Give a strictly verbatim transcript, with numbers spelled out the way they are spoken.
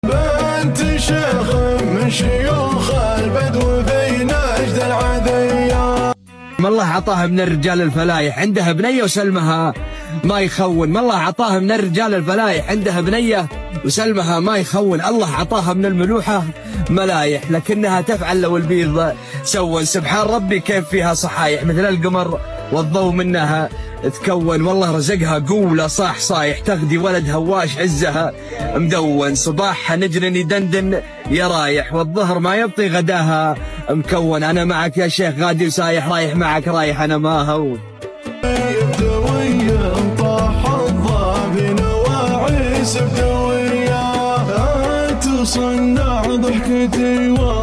بنت شيخ من شيوخ البدو في نجد العذية. ما الله عطاها من الرجال الفلايح، عندها بنية وسلمها ما يخون. ما الله عطاها من الرجال الفلايح، عندها بنية وسلمها ما يخون. الله عطاها من الملوحة ملايح، لكنها تفعل لو البيض سون. سبحان ربي كيف فيها صحايح مثل القمر والضوء منها تكون. والله رزقها قولة صاح صايح، تغدي ولد هواش عزها مدون. صباحها نجر يدندن يا رايح، والظهر ما يبطي غداها مكون. أنا معك يا شيخ غادي وسايح، رايح معك رايح أنا ما هون. بدوية طاح الضابن وعيس بدوية، تصنع ضحكتي